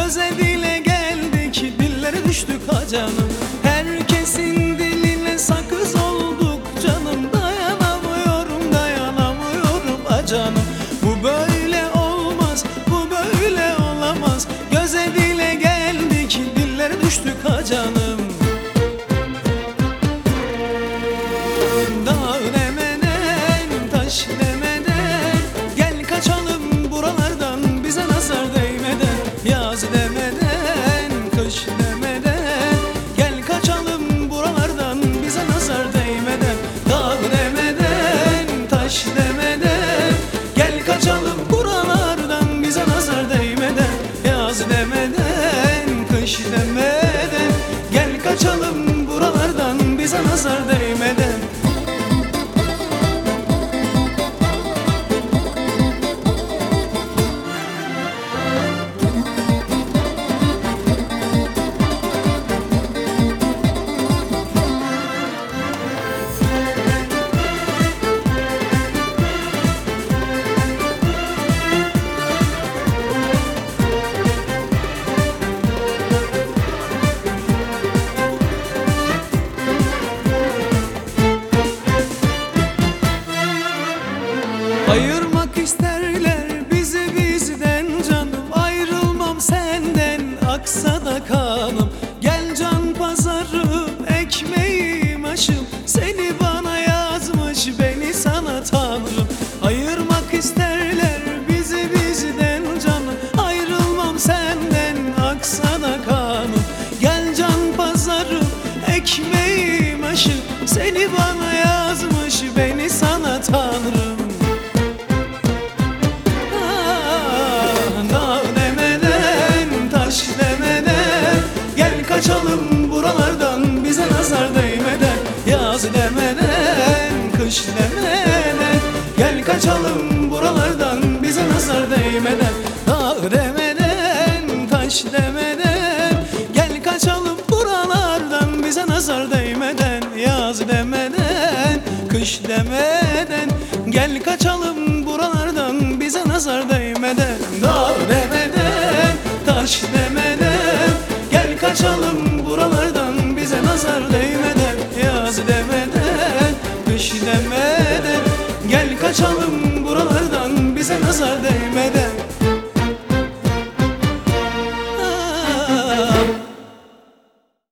Göze dile geldik, dillere düştük ha canım. Herkesin diline sakız olduk canım. Dayanamıyorum, dayanamıyorum ha canım. Bu böyle olmaz, bu böyle olamaz. Göze dile geldik, dillere düştük ha canım. Dağ demeden, taş demeden, gel kaçalım buralardan, bize nazar değmeden. Yaz demeden, kış demeden, gel kaçalım buralardan, bize nazar değmeden. Dağ demeden, taş demeden, gel kaçalım buralardan, bize nazar değmeden. Yaz demeden, kış demeden, gel kaçalım buralardan, bize nazar değmeden. Ayırmak isterler bizi bizden canım. Ayrılmam senden, aksa da kanım. Gel can pazarım, ekmeğim aşım. Seni bana yazmış, beni sana tanrım. Ayırmak isterler bizi bizden canım. Ayrılmam senden, aksa da kanım. Gel can pazarım, ekmeğim aşım. Seni bana yazmış, beni sana tanrım. Kaçalım buralardan, bize nazar değmeden. Yaz demeden, kış demeden, gel kaçalım buralardan, bize nazar değmeden. Dağ demeden, taş demeden, gel kaçalım buralardan, bize nazar değmeden. Yaz demeden, kış demeden, gel kaçalım buralardan, bize nazar değmeden. Dağ demeden, taş demeden, gel kaçalım buralardan, bize nazar değmeden. Yaz demeden, kış demeden, gel kaçalım buralardan, bize nazar değmeden.